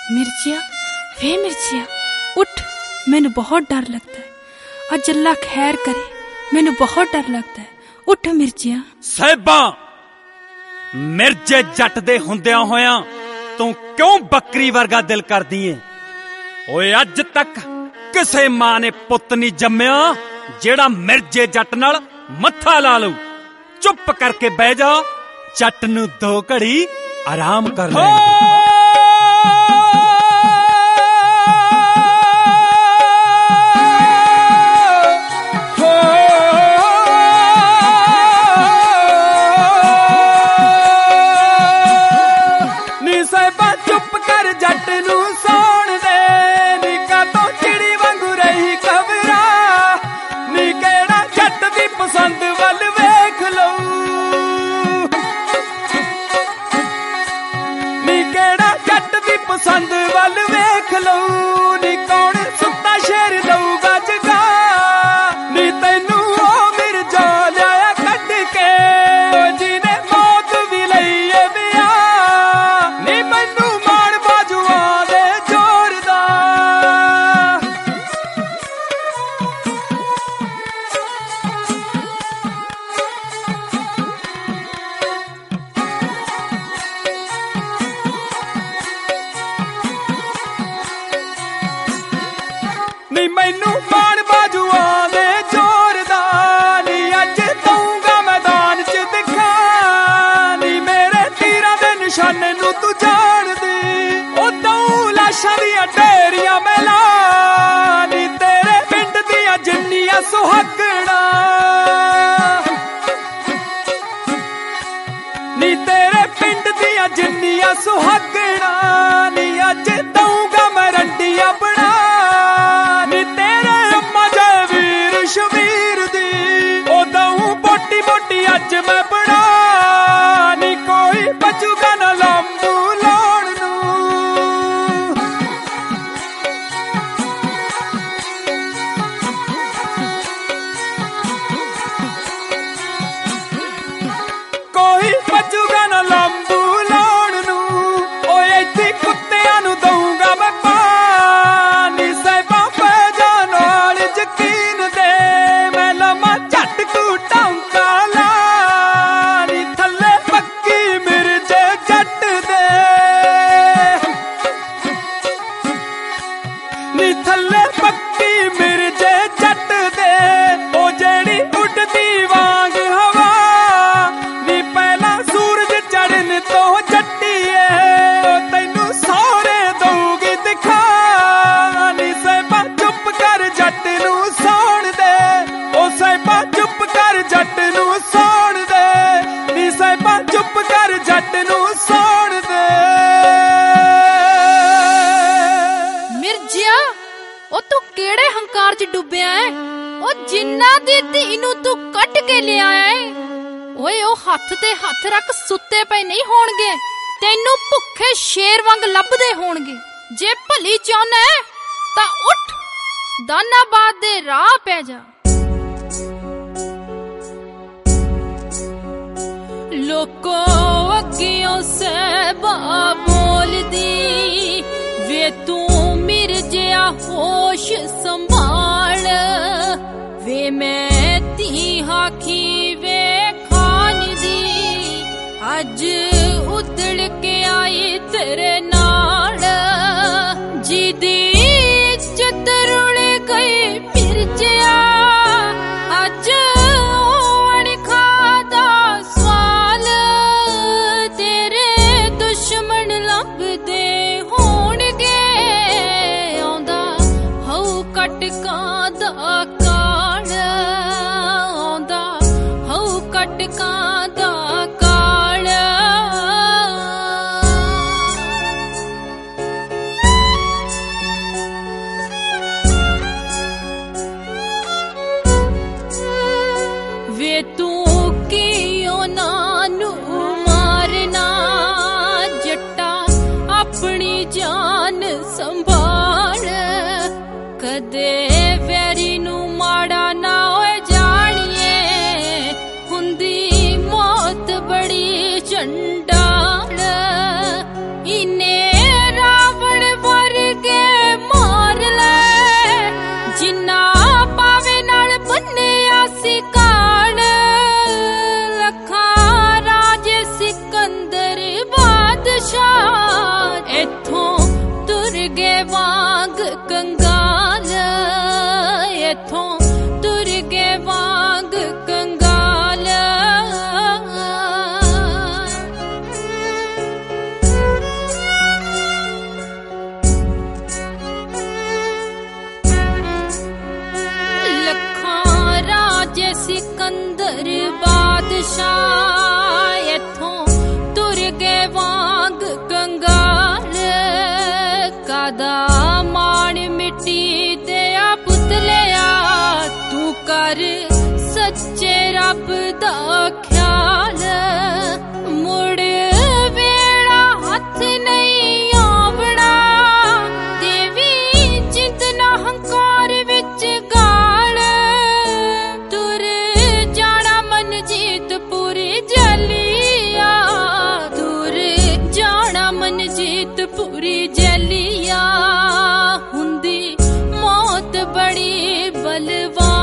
मिर्जिया, वे मिर्जिया उठ, मैनू बहुत डर लगता है। अज अल्लाह खैर करे, मैनू बहुत डर लगता है। उठ मिर्जिया। साहिबा, मिर्जे जट दे हुंदियां होया तू क्यों बकरी वर्गा दिल करदी है? ओए अज तक किसे मां ने पुत नहीं जम्मिया जेड़ा मिर्जे जट नाल मत्था ला लू। चुप करके बह जा, जट नू 2 घड़ी आराम कर ले। पसंद वल वेख लो नी, कौन सुता शेर लऊगा जगा नी, तैनू ओ मिर्जा लिया कट के जिने मौत भी लईए बिया नी, मैनू माण बाजुआ दे जोरदा। नी मैनू माण बाजुआ दे जोरदा नी, अज दूंगा मैदान च दिखा नी, मेरे तीरां दे निशाने नू तू जान दी। ओ दऊं लाशां दियां ढेरियां मैला नी, तेरे पिंड दियां जिन्नियां सुहागणा नी, तेरे पिंड दियां जिन्नियां सुहागणा नी, अज दूंगा मैं रंडियां बना शबीर दी। ओ दऊं बोटी बोटी अज मैं बड़ा नी, कोई बचूगा ना लंबू लाउण नू। कोई बचूगा ना लंबू लाउण नू। ओ इत्थे कुत्तियां नू दऊंगा मैं पानी, साहिबा पै जा नाल यकीन दे, मैं लमा झट कू टौंका ला नी, थल्ले पक्की मिर्जे जट दे नी, थल्ले पक्की मिर्जे जट दे। ओ जेड़ी उड़दी वांग हवा नी, पहला सूरज चढ़न तो जट्टीए तैनू सौरे दऊगी दिखा नी, साहिबा चुप कर जट नू सौण दे। ओ साहिबा चुप कर जट नू सौण दे नी, साहिबा चुप कर जट नू सौण दे। मिर्जिया, ओ तू केड़े हंकार च डुबिया है? ओ जिन्ना दी धी नू तू कट के लिया है, ओए ओ हथ ते हथ रख सुत्ते पे नहीं होणगे, तैनू भुखे शेर वांग लभदे होणगे। जे भली चाहना है तां उठ, दानाबाद दे राह पै जा। लोको अगियों सहबा बोल दी, वे तू मिर्जिया होश संभाल, वे मैं ती हाखी वे खान दी, अज उदड़ के आई तेरे नाल, जी दी इज्जत रुल गई मिर्जिया, अज कदे वैरी नू माड़ा ना होए जानिए, हुंदी मौत बड़ी चंडाल, इने रावण दा मान मिट्टी ते आ पुतलिया तू कर सच्चे रब दा ख्याल मुड़ वेड़ा हथ नहीं आवड़ा देवी चिंतना हंकार विच गाल तुर जाना मन जीत पूरी जलिया तुर जाना मन जीत पूरी जलिया हुंदी मौत बड़ी बलवान